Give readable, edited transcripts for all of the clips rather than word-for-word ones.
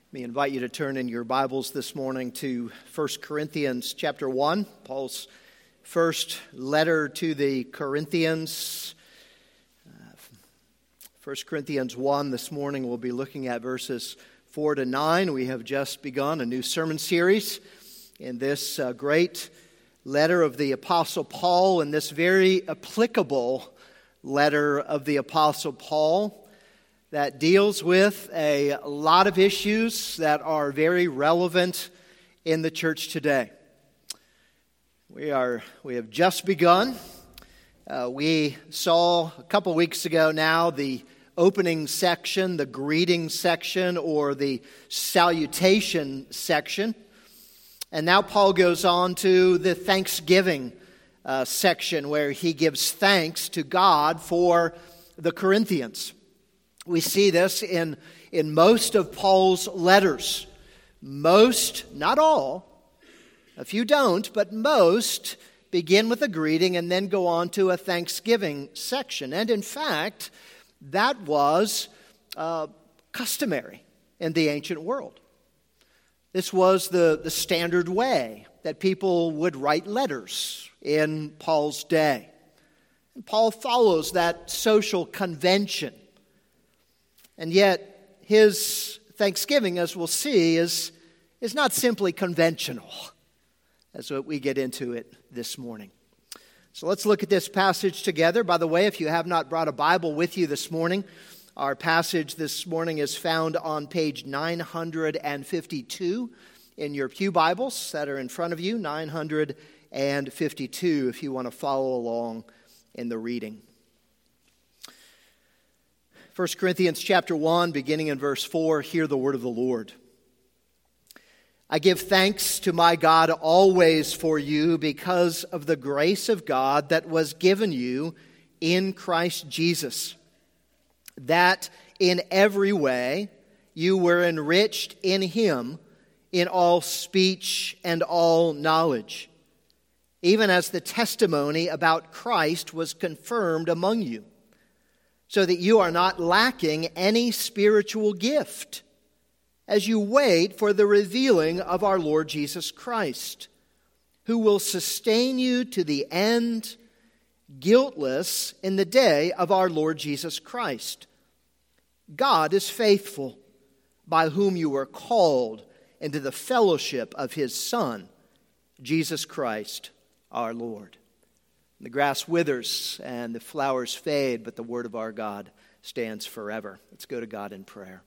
Let me invite you to turn in your Bibles this morning to 1 Corinthians chapter 1, Paul's first letter to the Corinthians. 1 Corinthians 1, this morning we'll be looking at verses 4 to 9. We have just begun a new sermon series in this great letter of the Apostle Paul, and this very applicable letter of the Apostle Paul that deals with a lot of issues that are very relevant in the church today. We have just begun. We saw a couple weeks ago now the opening section, the greeting section, or the salutation section. And now Paul goes on to the thanksgiving section, where he gives thanks to God for the Corinthians. We see this in most of Paul's letters. Most, not all, a few don't, but most begin with a greeting and then go on to a thanksgiving section. And in fact, that was customary in the ancient world. This was the standard way that people would write letters in Paul's day. And Paul follows that social convention. And yet, his thanksgiving, as we'll see, is not simply conventional, as we get into it this morning. So let's look at this passage together. By the way, if you have not brought a Bible with you this morning, our passage this morning is found on page 952 in your pew Bibles that are in front of you, 952, if you want to follow along in the reading. 1 Corinthians chapter 1, beginning in verse 4, hear the word of the Lord. I give thanks to my God always for you because of the grace of God that was given you in Christ Jesus, that in every way you were enriched in him in all speech and all knowledge, even as the testimony about Christ was confirmed among you, so that you are not lacking any spiritual gift as you wait for the revealing of our Lord Jesus Christ, who will sustain you to the end, guiltless in the day of our Lord Jesus Christ. God is faithful, by whom you were called into the fellowship of his Son, Jesus Christ our Lord. The grass withers and the flowers fade, but the word of our God stands forever. Let's go to God in prayer.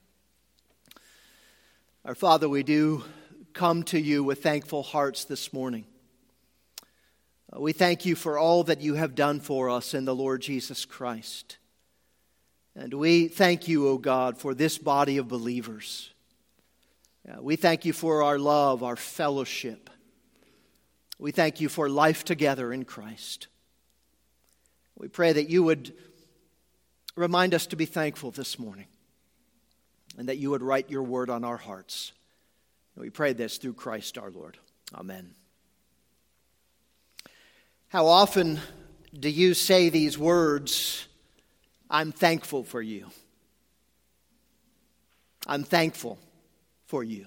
Our Father, we do come to you with thankful hearts this morning. We thank you for all that you have done for us in the Lord Jesus Christ. And we thank you, O God, for this body of believers. We thank you for our love, our fellowship. We thank you for life together in Christ. We pray that you would remind us to be thankful this morning and that you would write your word on our hearts. And we pray this through Christ our Lord. Amen. How often do you say these words, I'm thankful for you? I'm thankful for you.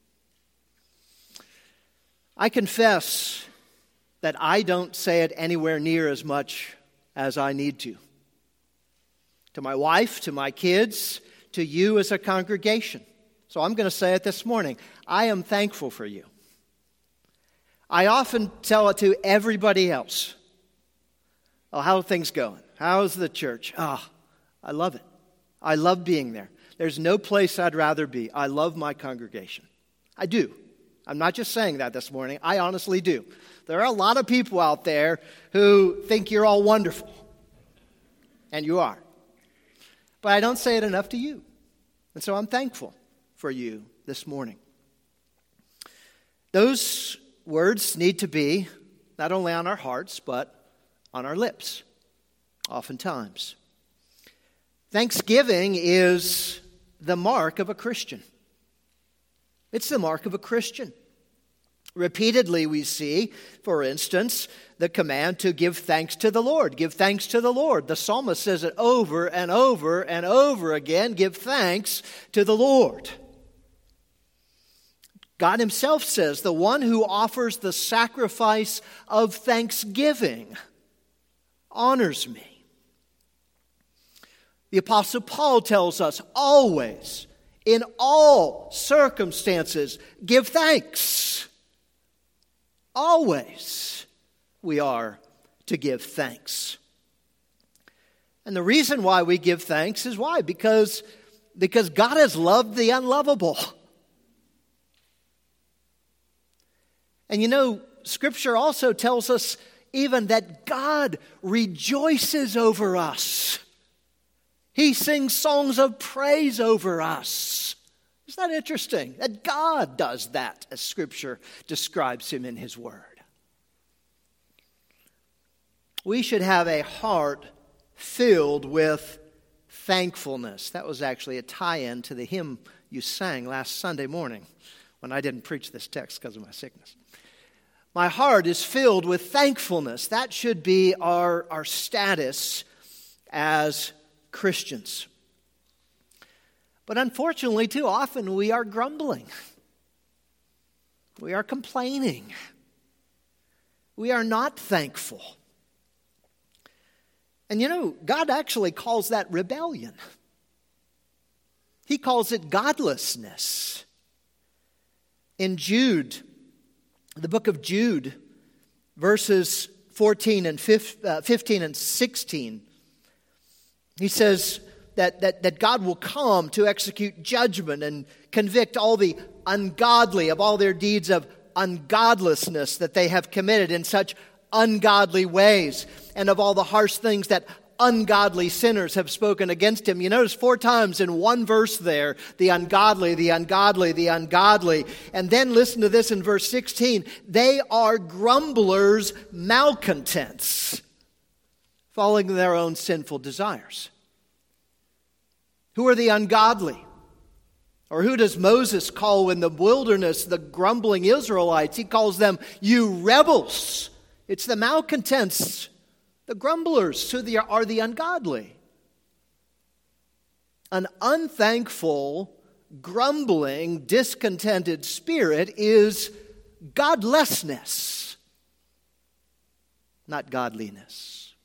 I confess that I don't say it anywhere near as much as I need to. To my wife, to my kids, to you as a congregation. So I'm going to say it this morning. I am thankful for you. I often tell it to everybody else. Oh, how are things going? How's the church? I love it. I love being there. There's no place I'd rather be. I love my congregation. I do. I'm not just saying that this morning. I honestly do. There are a lot of people out there who think you're all wonderful. And you are. But I don't say it enough to you. And so I'm thankful for you this morning. Those words need to be not only on our hearts, but on our lips, oftentimes. Thanksgiving is the mark of a Christian. It's the mark of a Christian. Repeatedly we see, for instance, the command to give thanks to the Lord. Give thanks to the Lord. The psalmist says it over and over and over again. Give thanks to the Lord. God himself says, the one who offers the sacrifice of thanksgiving honors me. The Apostle Paul tells us always, in all circumstances, give thanks. Always we are to give thanks. And the reason why we give thanks is why? Because God has loved the unlovable. And you know, Scripture also tells us even that God rejoices over us. He sings songs of praise over us. Isn't that interesting? That God does that as Scripture describes him in his Word. We should have a heart filled with thankfulness. That was actually a tie-in to the hymn you sang last Sunday morning when I didn't preach this text because of my sickness. My heart is filled with thankfulness. That should be our status as Christians. But unfortunately, too often we are grumbling. We are complaining. We are not thankful. And you know, God actually calls that rebellion. He calls it godlessness. In Jude, the book of Jude, verses 15 and 16, he says that God will come to execute judgment and convict all the ungodly of all their deeds of ungodlessness that they have committed in such ungodly ways, and of all the harsh things that ungodly sinners have spoken against him. You notice 4 times in one verse there, the ungodly, the ungodly, the ungodly. And then listen to this in verse 16. They are grumblers, malcontents, following their own sinful desires. Who are the ungodly? Or who does Moses call in the wilderness the grumbling Israelites? He calls them, you rebels. It's the malcontents, the grumblers, who are the ungodly. An unthankful, grumbling, discontented spirit is godlessness, not godliness.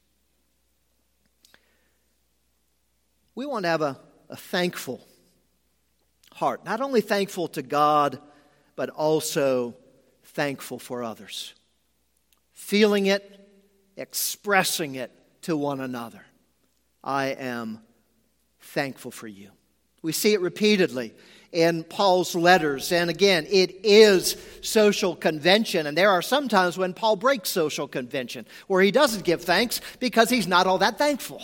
We want to have a thankful heart, not only thankful to God, but also thankful for others. Feeling it, expressing it to one another. I am thankful for you. We see it repeatedly in Paul's letters. And again, it is social convention. And there are some times when Paul breaks social convention, where he doesn't give thanks because he's not all that thankful.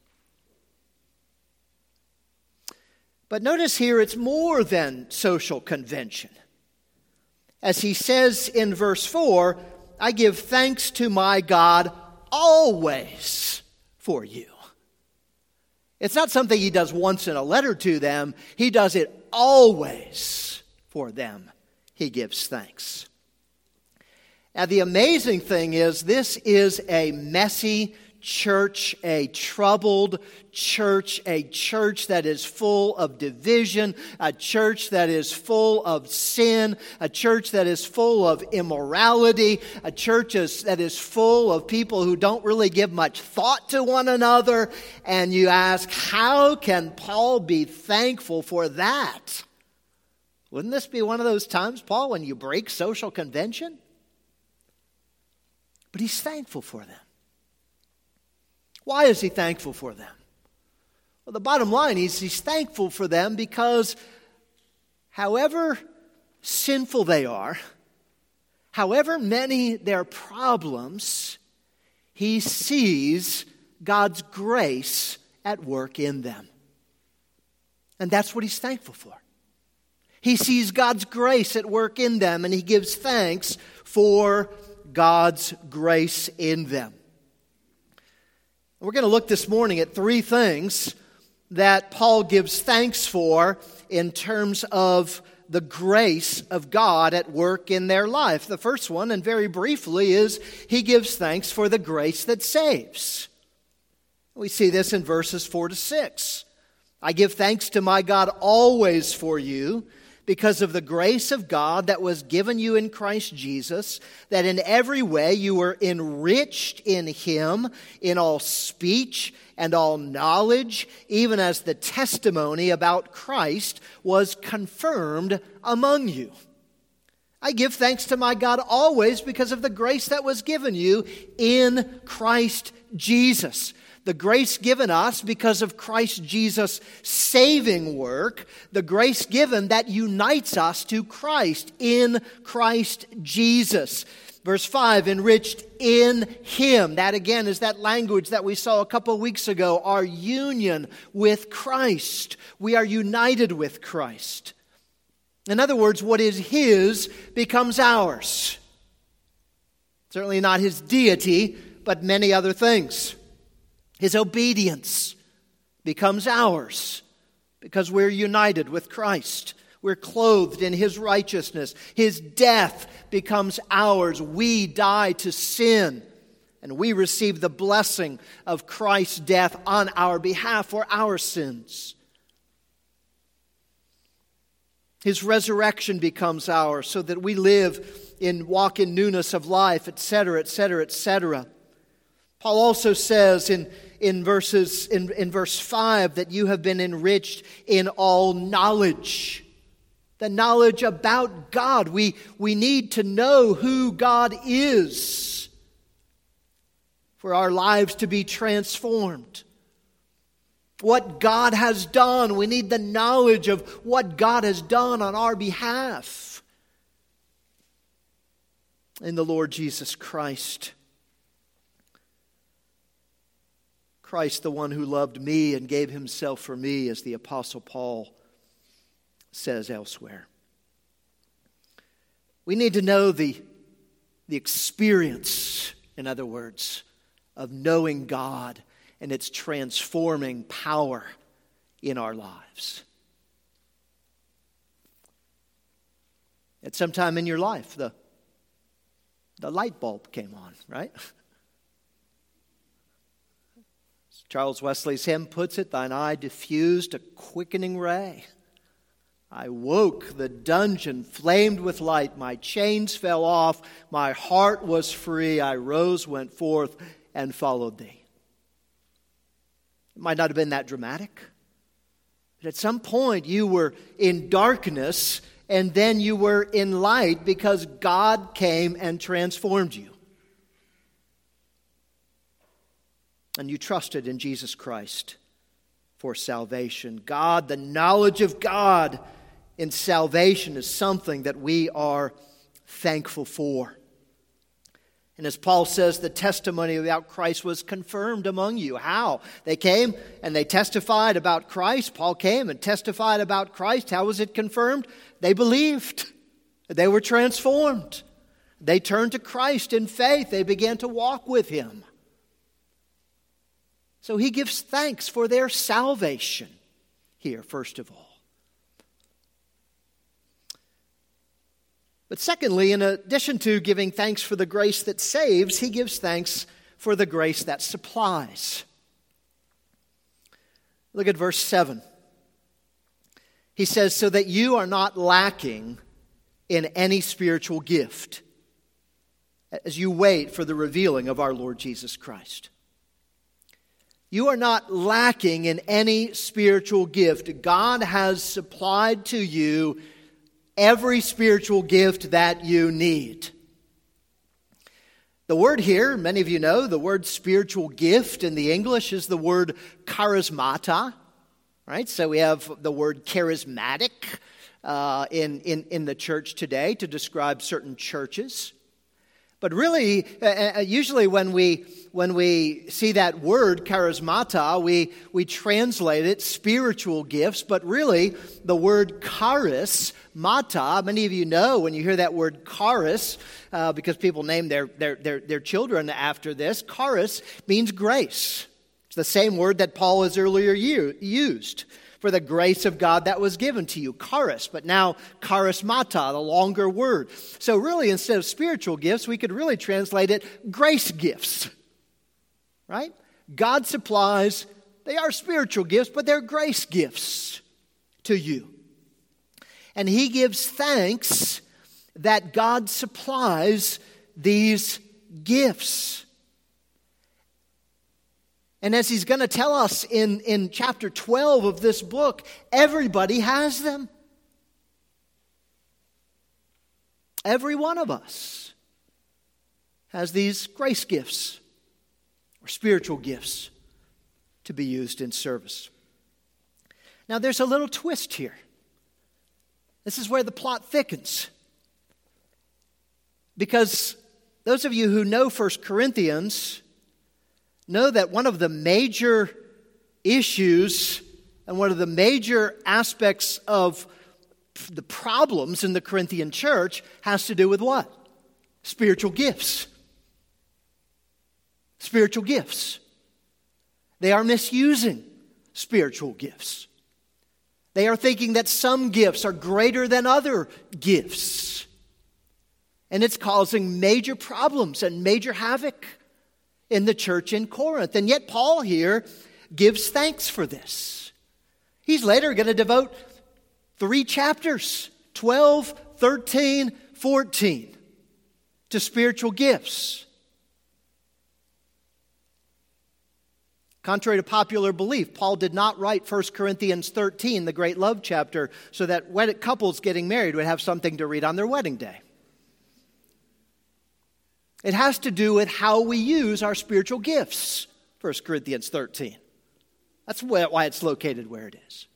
But notice here, it's more than social convention. As he says in verse 4, I give thanks to my God always for you. It's not something he does once in a letter to them. He does it always for them. He gives thanks. Now, the amazing thing is, this is a messy church, a troubled church, a church that is full of division, a church that is full of sin, a church that is full of immorality, a church that is full of people who don't really give much thought to one another. And you ask, how can Paul be thankful for that? Wouldn't this be one of those times, Paul, when you break social convention? But he's thankful for them. Why is he thankful for them? Well, the bottom line is he's thankful for them because however sinful they are, however many their problems, he sees God's grace at work in them. And that's what he's thankful for. He sees God's grace at work in them, and he gives thanks for God's grace in them. We're going to look this morning at 3 things that Paul gives thanks for in terms of the grace of God at work in their life. The first one, and very briefly, is he gives thanks for the grace that saves. We see this in verses 4 to 6. I give thanks to my God always for you, because of the grace of God that was given you in Christ Jesus, that in every way you were enriched in Him, in all speech and all knowledge, even as the testimony about Christ was confirmed among you. I give thanks to my God always because of the grace that was given you in Christ Jesus. The grace given us because of Christ Jesus' saving work, the grace given that unites us to Christ in Christ Jesus. Verse 5, enriched in Him. That again is that language that we saw a couple of weeks ago, our union with Christ. We are united with Christ. In other words, what is His becomes ours. Certainly not His deity, but many other things. His obedience becomes ours because we're united with Christ. We're clothed in His righteousness. His death becomes ours. We die to sin, and we receive the blessing of Christ's death on our behalf for our sins. His resurrection becomes ours so that we walk in newness of life, etc., etc., etc. Paul also says in verse 5 that you have been enriched in all knowledge. The knowledge about God. We need to know who God is for our lives to be transformed. What God has done. We need the knowledge of what God has done on our behalf in the Lord Jesus Christ. Christ, the one who loved me and gave Himself for me, as the Apostle Paul says elsewhere. We need to know the experience, in other words, of knowing God and its transforming power in our lives. At some time in your life, the light bulb came on, right? Charles Wesley's hymn puts it, thine eye diffused a quickening ray. I woke, the dungeon flamed with light, my chains fell off, my heart was free, I rose, went forth, and followed thee. It might not have been that dramatic, but at some point you were in darkness, and then you were in light because God came and transformed you. And you trusted in Jesus Christ for salvation. God, the knowledge of God in salvation is something that we are thankful for. And as Paul says, the testimony about Christ was confirmed among you. How? They came and they testified about Christ. Paul came and testified about Christ. How was it confirmed? They believed. They were transformed. They turned to Christ in faith. They began to walk with Him. So he gives thanks for their salvation here, first of all. But secondly, in addition to giving thanks for the grace that saves, he gives thanks for the grace that supplies. Look at verse 7. He says, so that you are not lacking in any spiritual gift as you wait for the revealing of our Lord Jesus Christ. You are not lacking in any spiritual gift. God has supplied to you every spiritual gift that you need. The word here, many of you know, the word spiritual gift in the English is the word charismata. Right? So we have the word charismatic in the church today to describe certain churches. But really, usually when we see that word charismata, we translate it spiritual gifts. But really, the word charismata, many of you know when you hear that word charis, because people name their children after this, charis means grace. It's the same word that Paul has earlier used for the grace of God that was given to you, charis, but now charismata, the longer word. So really, instead of spiritual gifts, we could really translate it grace gifts, right? God supplies, they are spiritual gifts, but they're grace gifts to you. And he gives thanks that God supplies these gifts. And as he's going to tell us in chapter 12 of this book, everybody has them. Every one of us has these grace gifts or spiritual gifts to be used in service. Now there's a little twist here. This is where the plot thickens. Because those of you who know 1 Corinthians know that one of the major issues and one of the major aspects of the problems in the Corinthian church has to do with what? Spiritual gifts. Spiritual gifts. They are misusing spiritual gifts. They are thinking that some gifts are greater than other gifts. And it's causing major problems and major havoc in the church in Corinth. And yet Paul here gives thanks for this. He's later going to devote 3 chapters, 12, 13, 14, to spiritual gifts. Contrary to popular belief, Paul did not write 1 Corinthians 13, the great love chapter, so that wedded couples getting married would have something to read on their wedding day. It has to do with how we use our spiritual gifts, 1 Corinthians 13. That's why it's located where it is.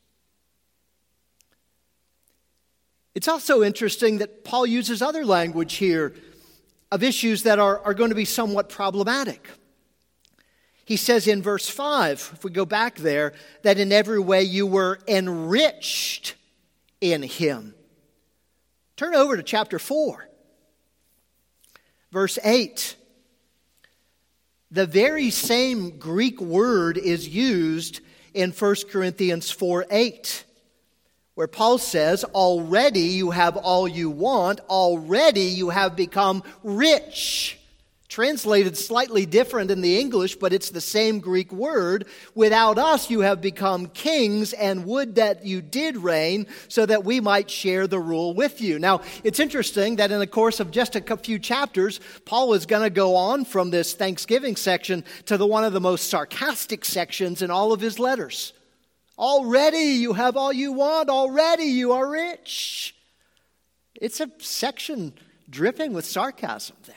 It's also interesting that Paul uses other language here of issues that are going to be somewhat problematic. He says in verse 5, if we go back there, that in every way you were enriched in him. Turn over to chapter 4, verse 8. The very same Greek word is used in 1 Corinthians 4:8. Where Paul says, already you have all you want, already you have become rich. Translated slightly different in the English, but it's the same Greek word. Without us you have become kings, and would that you did reign, so that we might share the rule with you. Now, it's interesting that in the course of just a few chapters, Paul is going to go on from this Thanksgiving section to one of the most sarcastic sections in all of his letters. Already you have all you want. Already you are rich. It's a section dripping with sarcasm there.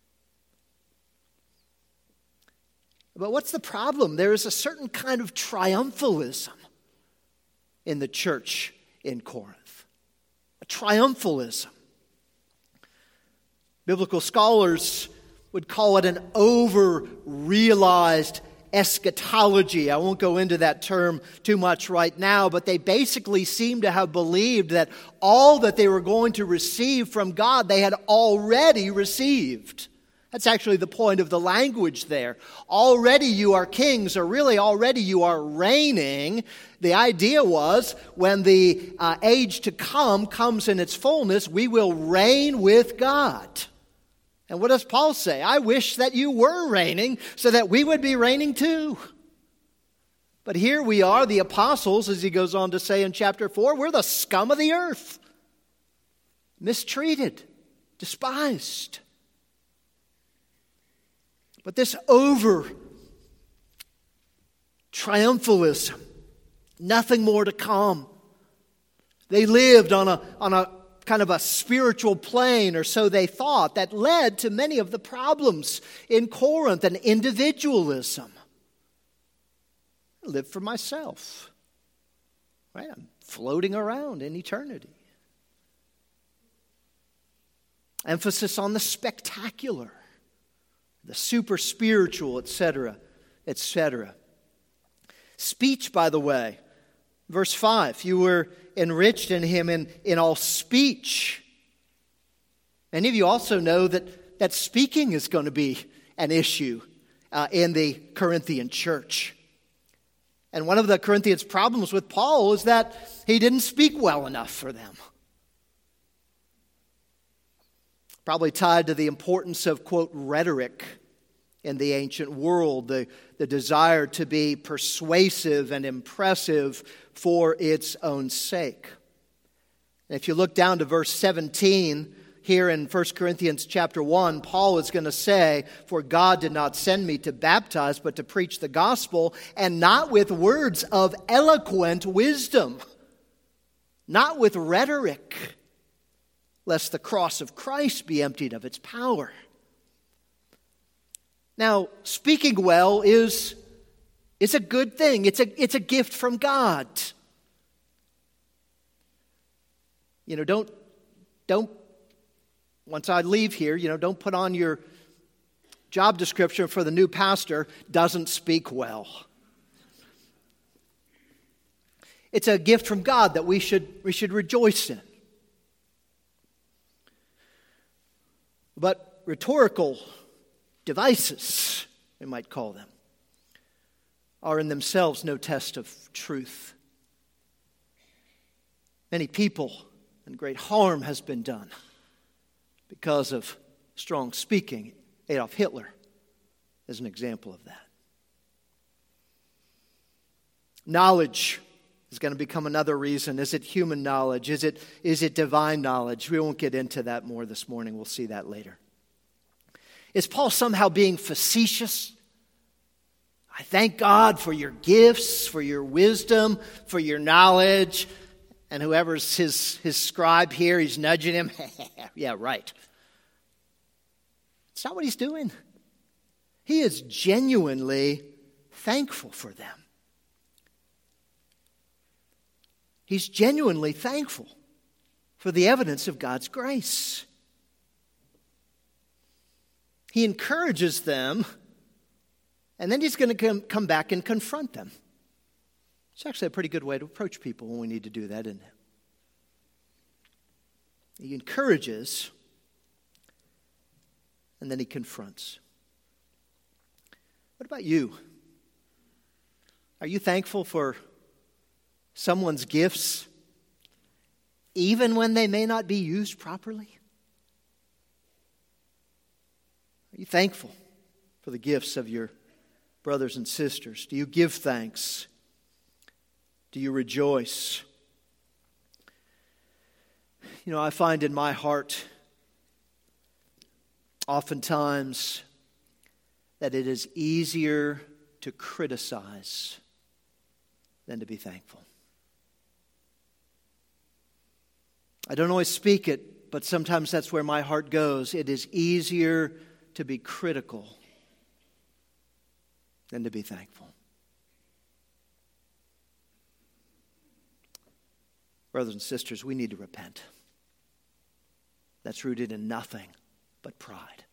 But what's the problem? There is a certain kind of triumphalism in the church in Corinth. A triumphalism. Biblical scholars would call it an over-realized eschatology. I won't go into that term too much right now, but they basically seem to have believed that all that they were going to receive from God, they had already received. That's actually the point of the language there. Already you are kings, or really already you are reigning. The idea was when the age to come comes in its fullness, we will reign with God. And what does Paul say? I wish that you were reigning so that we would be reigning too. But here we are, the apostles, as he goes on to say in chapter 4, we're the scum of the earth. Mistreated, despised. But this over-triumphalism, nothing more to come. They lived on a kind of a spiritual plane, or so they thought, that led to many of the problems in Corinth and individualism. I live for myself. Right? I'm floating around in eternity. Emphasis on the spectacular, the super spiritual, etc., etc. Speech, by the way, verse 5, you were enriched in him in all speech. Many of you also know that speaking is going to be an issue in the Corinthian church. And one of the Corinthians' problems with Paul is that he didn't speak well enough for them. Probably tied to the importance of, quote, rhetoric in the ancient world, the desire to be persuasive and impressive for its own sake. And if you look down to verse 17 here in 1 Corinthians chapter 1, Paul is going to say, "For God did not send me to baptize, but to preach the gospel, and not with words of eloquent wisdom, not with rhetoric, lest the cross of Christ be emptied of its power." Now, speaking well is a good thing. It's a gift from God. You know, don't once I leave here, don't put on your job description for the new pastor, "doesn't speak well." It's a gift from God that we should rejoice in. But rhetorical devices, we might call them, are in themselves no test of truth. Many people and great harm has been done because of strong speaking. Adolf Hitler is an example of that. Knowledge is going to become another reason. Is it human knowledge? Is it divine knowledge? We won't get into that more this morning. We'll see that later. Is Paul somehow being facetious? I thank God for your gifts, for your wisdom, for your knowledge. And whoever's his scribe here, he's nudging him. Yeah, right. It's not what he's doing. He is genuinely thankful for them. He's genuinely thankful for the evidence of God's grace. He encourages them, and then he's going to come back and confront them. It's actually a pretty good way to approach people when we need to do that, isn't it? He encourages, and then he confronts. What about you? Are you thankful for someone's gifts, even when they may not be used properly? Are you thankful for the gifts of your brothers and sisters? Do you give thanks? Do you rejoice? I find in my heart oftentimes that it is easier to criticize than to be thankful. I don't always speak it, but sometimes that's where my heart goes. It is easier to be critical than to be thankful. Brothers and sisters, we need to repent. That's rooted in nothing but pride.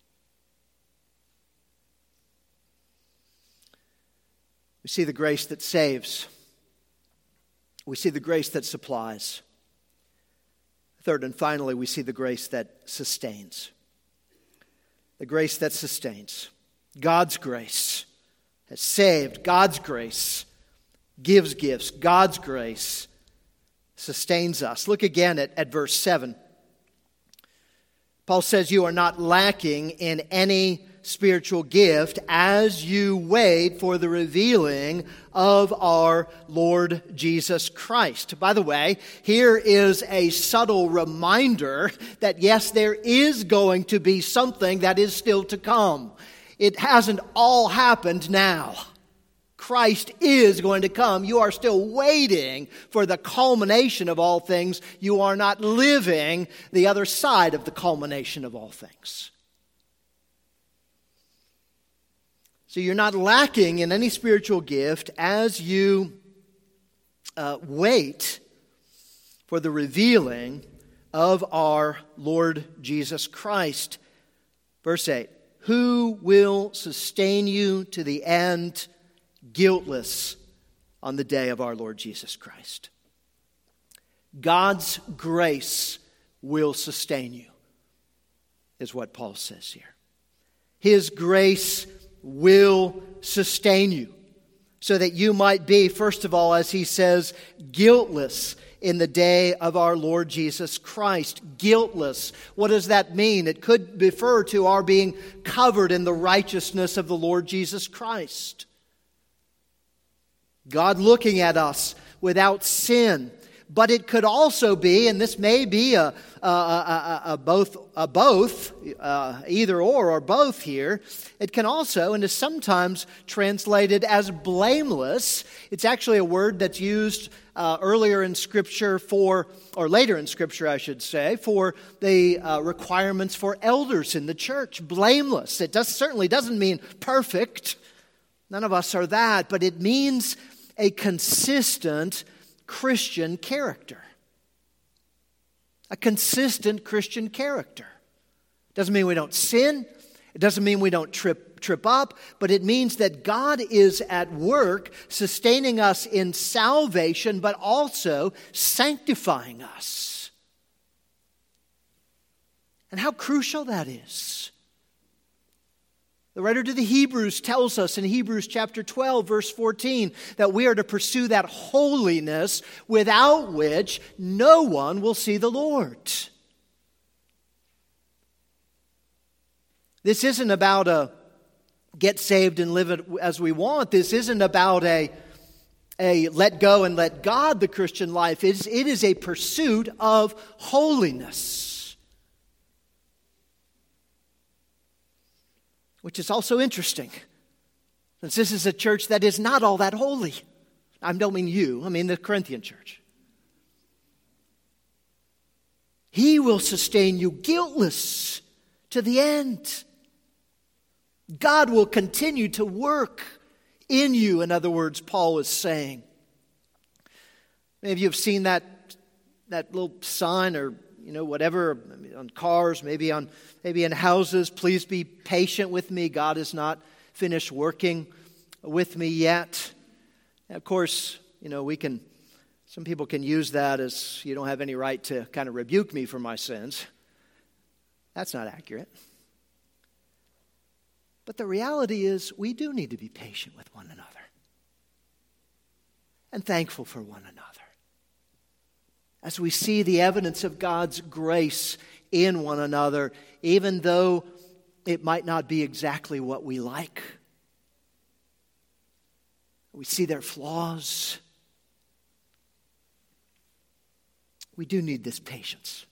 We see the grace that saves. We see the grace that supplies. Third and finally, we see the grace that sustains. The grace that sustains. God's grace has saved. God's grace gives gifts. God's grace sustains us. Look again at verse 7. Paul says, "You are not lacking in any spiritual gift as you wait for the revealing of our Lord Jesus Christ." By the way, here is a subtle reminder that yes, there is going to be something that is still to come. It hasn't all happened now. Christ is going to come. You are still waiting for the culmination of all things. You are not living the other side of the culmination of all things. So you're not lacking in any spiritual gift as you wait for the revealing of our Lord Jesus Christ. Verse 8, "Who will sustain you to the end, guiltless on the day of our Lord Jesus Christ." God's grace will sustain you, is what Paul says here. His grace will sustain you so that you might be, first of all, as he says, guiltless in the day of our Lord Jesus Christ. Guiltless. What does that mean? It could refer to our being covered in the righteousness of the Lord Jesus Christ. God looking at us without sin, but it could also be, and this may be a both, either or both here. It can also, and is sometimes translated as blameless. It's actually a word that's used earlier in Scripture or later in Scripture, I should say, for the requirements for elders in the church. Blameless. It certainly doesn't mean perfect. None of us are that, but it means a consistent Christian character. A consistent Christian character. Doesn't mean we don't sin. It doesn't mean we don't trip up, but it means that God is at work sustaining us in salvation, but also sanctifying us. And how crucial that is. The writer to the Hebrews tells us in Hebrews chapter 12, verse 14, that we are to pursue that holiness without which no one will see the Lord. This isn't about a get saved and live it as we want. This isn't about a let go and let God the Christian life. It is a pursuit of holiness. Which is also interesting, since this is a church that is not all that holy. I don't mean you, I mean the Corinthian church. He will sustain you guiltless to the end. God will continue to work in you, in other words, Paul is saying. Many of you have seen that little sign or whatever, on cars, maybe in houses. Please be patient with me. God is not finished working with me yet. And of course, some people can use that as you don't have any right to kind of rebuke me for my sins. That's not accurate. But the reality is we do need to be patient with one another and thankful for one another. As we see the evidence of God's grace in one another, even though it might not be exactly what we like. We see their flaws. We do need this patience.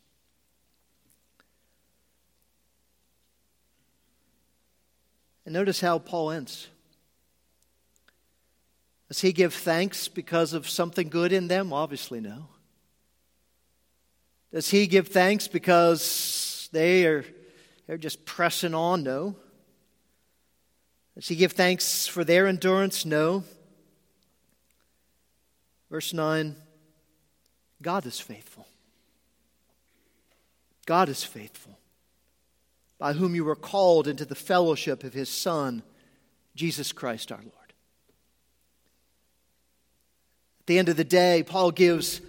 And notice how Paul ends. Does he give thanks because of something good in them? Obviously no. Does he give thanks because they're just pressing on? No. Does he give thanks for their endurance? No. Verse 9, God is faithful. God is faithful, by whom you were called into the fellowship of His Son, Jesus Christ our Lord. At the end of the day, Paul gives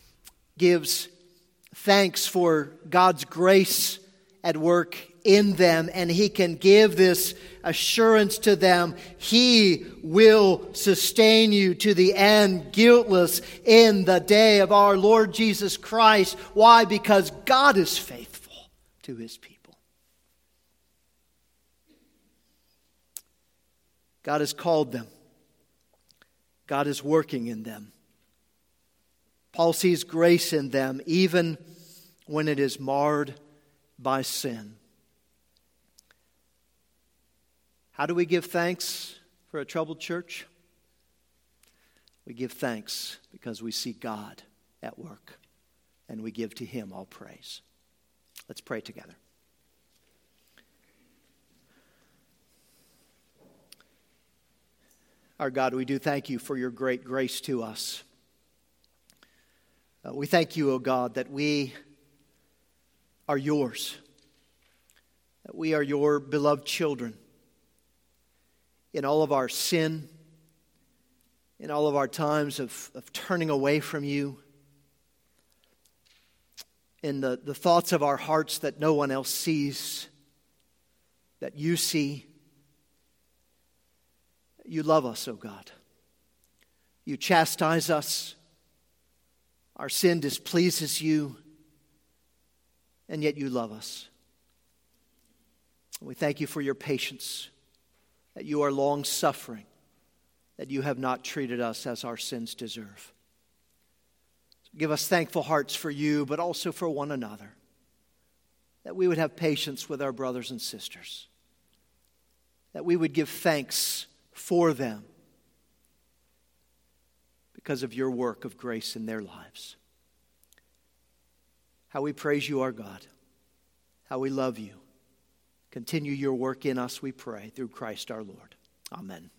thanks for God's grace at work in them, and he can give this assurance to them: He will sustain you to the end, guiltless, in the day of our Lord Jesus Christ. Why? Because God is faithful to His people. God has called them. God is working in them. Paul sees grace in them even when it is marred by sin. How do we give thanks for a troubled church? We give thanks because we see God at work, and we give to Him all praise. Let's pray together. Our God, we do thank You for Your great grace to us. We thank You, O God, that we are Yours, that we are Your beloved children. In all of our sin, in all of our times of turning away from You, in the thoughts of our hearts that no one else sees, that You see, You love us, O God. You chastise us. Our sin displeases You, and yet You love us. We thank You for Your patience, that You are long-suffering, that You have not treated us as our sins deserve. Give us thankful hearts for you, but also for one another. That we would have patience with our brothers and sisters. That we would give thanks for them because of your work of grace in their lives. How we praise you, our God. How we love you. Continue your work in us, we pray, through Christ our Lord. Amen.